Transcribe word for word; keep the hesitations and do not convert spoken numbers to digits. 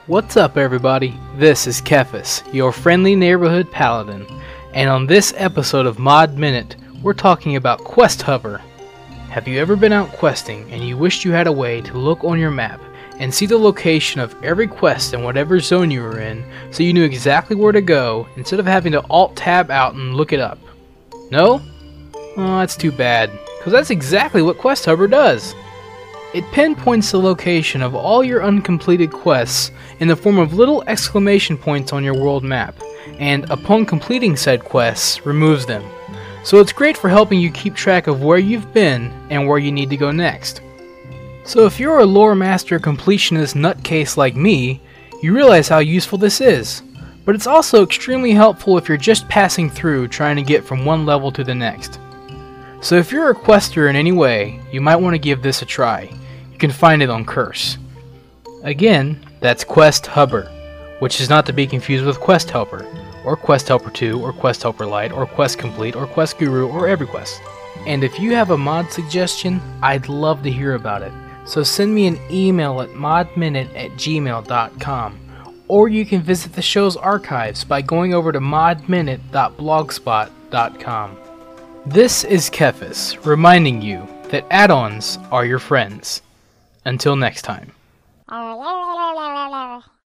What's up everybody, this is Kefis, your friendly neighborhood paladin, and on this episode of Mod Minute, we're talking about Quest Hover. Have you ever been out questing and you wished you had a way to look on your map and see the location of every quest in whatever zone you were in so you knew exactly where to go instead of having to Alt-Tab out and look it up? No? Oh, that's too bad, because that's exactly what Quest Hover does. It pinpoints the location of all your uncompleted quests in the form of little exclamation points on your world map, and upon completing said quests, removes them. So it's great for helping you keep track of where you've been and where you need to go next. So if you're a lore master completionist nutcase like me, you realize how useful this is. But it's also extremely helpful if you're just passing through trying to get from one level to the next. So if you're a quester in any way, you might want to give this a try. You can find it on Curse. Again, that's Quest Hover, which is not to be confused with Quest Helper, or Quest Helper two, or Quest Helper Lite, or Quest Complete, or Quest Guru, or EveryQuest. And if you have a mod suggestion, I'd love to hear about it. So send me an email at modminute at gmail dot com, or you can visit the show's archives by going over to modminute dot blogspot dot com. This is Kefis, reminding you that add-ons are your friends. Until next time.